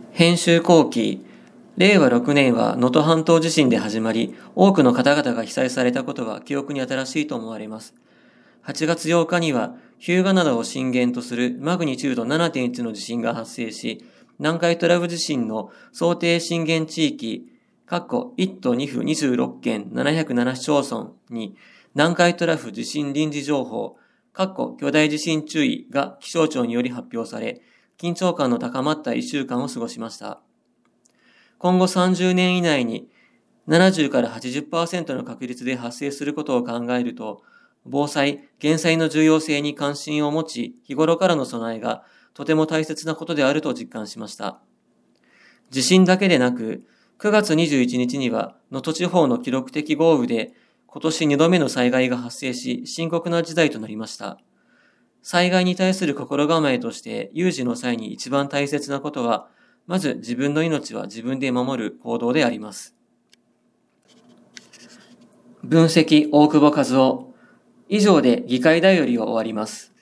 編集後期、令和6年は能登半島地震で始まり、多くの方々が被災されたことは記憶に新しいと思われます。8月8日には、日向灘を震源とするマグニチュード 7.1 の地震が発生し、南海トラフ地震の想定震源地域、1都2府26県707市町村に、南海トラフ地震臨時情報、巨大地震注意が気象庁により発表され、緊張感の高まった1週間を過ごしました。今後30年以内に70から 80% の確率で発生することを考えると、防災・減災の重要性に関心を持ち、日頃からの備えがとても大切なことであると実感しました。地震だけでなく、9月21日には能登地方の記録的豪雨で今年2度目の災害が発生し、深刻な事態となりました。災害に対する心構えとして有事の際に一番大切なことは、まず自分の命は自分で守る行動であります。分析大久保和夫。以上で議会だよりを終わります。